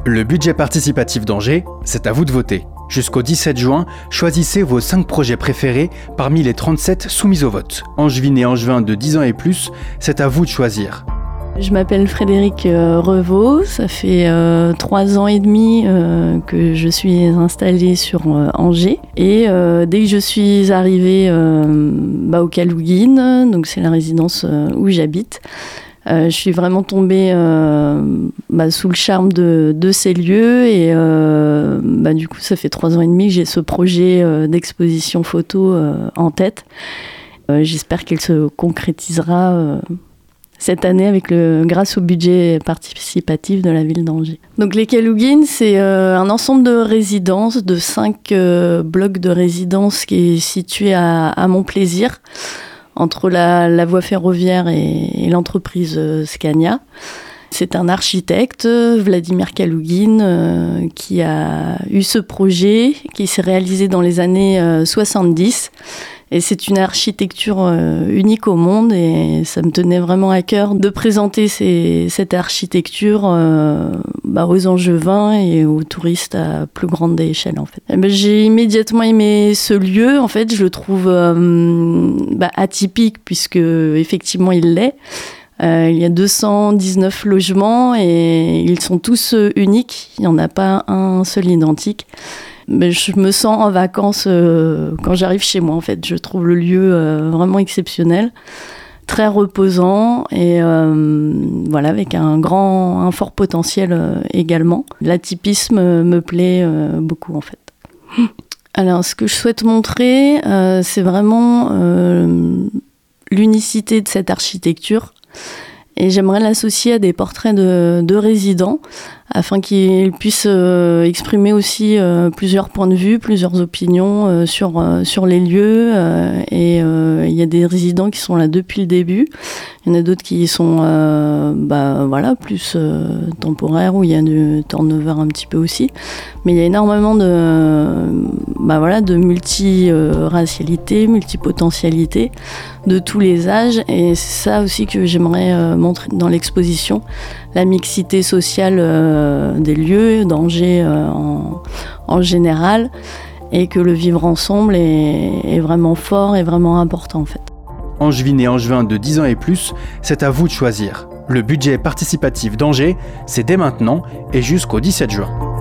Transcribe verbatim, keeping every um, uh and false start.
Le budget participatif d'Angers, c'est à vous de voter. Jusqu'au dix-sept juin, choisissez vos cinq projets préférés parmi les trente-sept soumis au vote. Angevines et Angevins de dix ans et plus, c'est à vous de choisir. Je m'appelle Frédéric Revaux, ça fait euh, trois ans et demi euh, que je suis installée sur euh, Angers. Et euh, dès que je suis arrivée euh, bah, au Calouguine, donc c'est la résidence euh, où j'habite, Euh, je suis vraiment tombée euh, bah, sous le charme de, de ces lieux et euh, bah, du coup ça fait trois ans et demi que j'ai ce projet euh, d'exposition photo euh, en tête. Euh, j'espère qu'elle se concrétisera euh, cette année avec le, grâce au budget participatif de la ville d'Angers. Donc les Calouguines, c'est euh, un ensemble de résidences, de cinq euh, blocs de résidences qui est situé à, à Montplaisir, entre la, la voie ferroviaire et, et l'entreprise euh, Scania. C'est un architecte, Vladimir Calouguine, euh, qui a eu ce projet, qui s'est réalisé dans les années euh, soixante-dix. Et c'est une architecture euh, unique au monde et ça me tenait vraiment à cœur de présenter ces, cette architecture euh, bah, aux Angevins et aux touristes à plus grande échelle en fait. Et ben, j'ai immédiatement aimé ce lieu, en fait je le trouve euh, bah, atypique puisque effectivement il l'est. Euh, il y a deux cent dix-neuf logements et ils sont tous euh, uniques, il n'y en a pas un seul identique. Mais je me sens en vacances euh, quand j'arrive chez moi en fait. Je trouve le lieu euh, vraiment exceptionnel, très reposant et euh, voilà, avec un grand, un fort potentiel euh, également. L'atypisme euh, me plaît euh, beaucoup en fait. Alors ce que je souhaite montrer, euh, c'est vraiment euh, l'unicité de cette architecture. Et j'aimerais l'associer à des portraits de, de résidents afin qu'ils puissent euh, exprimer aussi euh, plusieurs points de vue, plusieurs opinions euh, sur, euh, sur les lieux. Euh, et euh, il y a des résidents qui sont là depuis le début. Il y en a d'autres qui sont euh, bah, voilà, plus euh, temporaires, où il y a du turnover un petit peu aussi. Mais il y a énormément de, bah, voilà, de multi-racialité, multipotentialité de tous les âges. Et c'est ça aussi que j'aimerais euh, montrer dans l'exposition, la mixité sociale euh, des lieux, d'Angers euh, en, en général, et que le vivre ensemble est, est vraiment fort et vraiment important en fait. Angevines et Angevins de dix ans et plus, c'est à vous de choisir. Le budget participatif d'Angers, c'est dès maintenant et jusqu'au dix-sept juin.